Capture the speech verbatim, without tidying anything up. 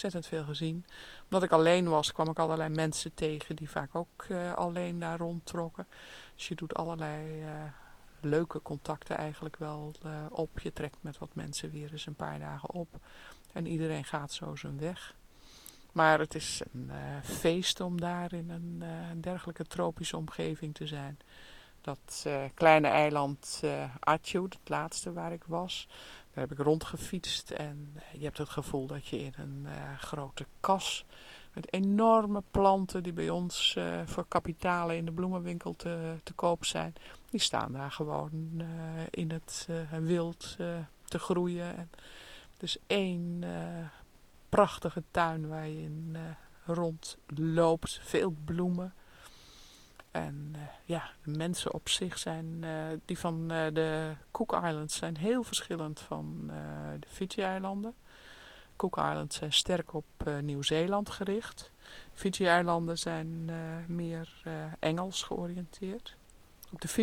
ontzettend veel gezien. Omdat ik alleen was, kwam ik allerlei mensen tegen die vaak ook uh, alleen daar rondtrokken. Dus je doet allerlei uh, leuke contacten eigenlijk wel uh, op. Je trekt met wat mensen weer eens een paar dagen op. En iedereen gaat zo zijn weg. Maar het is een uh, feest om daar in een uh, dergelijke tropische omgeving te zijn. Dat uh, kleine eiland uh, Atjeh, het laatste waar ik was, daar heb ik rondgefietst. En uh, je hebt het gevoel dat je in een uh, grote kas met enorme planten die bij ons uh, voor kapitalen in de bloemenwinkel te, te koop zijn. Die staan daar gewoon uh, in het uh, wild uh, te groeien. En dus één uh, prachtige tuin waar je in uh, rondloopt, veel bloemen. En uh, ja, de mensen op zich zijn, uh, die van uh, de Cook Islands zijn heel verschillend van uh, de Fiji-eilanden. Cook Islands zijn sterk op uh, Nieuw-Zeeland gericht. Fiji-eilanden zijn uh, meer uh, Engels georiënteerd. Op de